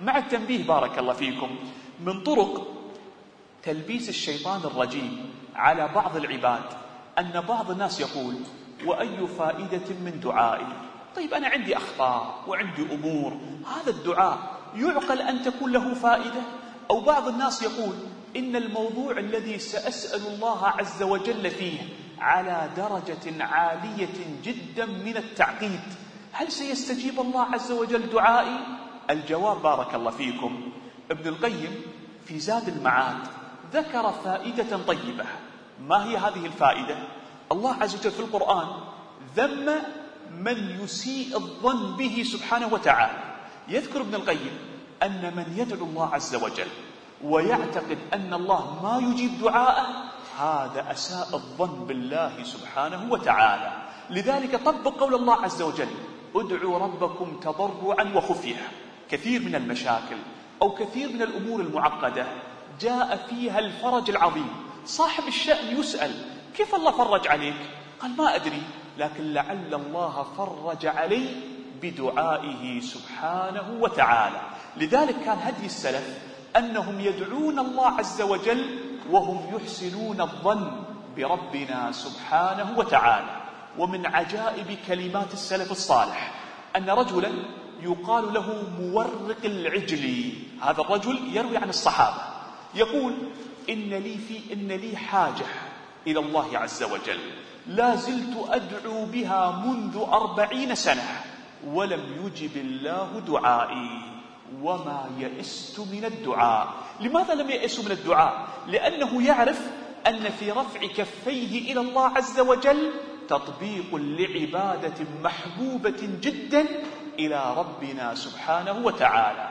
مع التنبيه بارك الله فيكم من طرق تلبيس الشيطان الرجيم على بعض العباد أن بعض الناس يقول: وأي فائدة من دعائي؟ طيب أنا عندي أخطاء وعندي أمور، هذا الدعاء يعقل أن تكون له فائدة؟ أو بعض الناس يقول: إن الموضوع الذي سأسأل الله عز وجل فيه على درجة عالية جدا من التعقيد، هل سيستجيب الله عز وجل دعائي؟ الجواب بارك الله فيكم، ابن القيم في زاد المعاد ذكر فائدة طيبة. ما هي هذه الفائدة؟ الله عز وجل في القرآن ذم من يسيء الظن به سبحانه وتعالى. يذكر ابن القيم أن من يدعو الله عز وجل ويعتقد أن الله ما يجيب دعاءه هذا أساء الظن بالله سبحانه وتعالى. لذلك طبق قول الله عز وجل: ادعوا ربكم تضرعا وخفية. كثير من المشاكل أو كثير من الأمور المعقدة جاء فيها الفرج العظيم، صاحب الشأن يسأل: كيف الله فرج عليك؟ قال: ما أدري، لكن لعل الله فرج علي بدعائه سبحانه وتعالى. لذلك كان هدي السلف أنهم يدعون الله عز وجل وهم يحسنون الظن بربنا سبحانه وتعالى. ومن عجائب كلمات السلف الصالح أن رجلا يقال له مورق العجلي، هذا الرجل يروي عن الصحابة، يقول: إن لي حاجة إلى الله عز وجل لا زلت أدعو بها منذ 40 سنة ولم يجب الله دعائي وما يئست من الدعاء. لماذا لم يئس من الدعاء؟ لأنه يعرف أن في رفع كفيه إلى الله عز وجل تطبيق لعبادة محبوبة جدا إلى ربنا سبحانه وتعالى.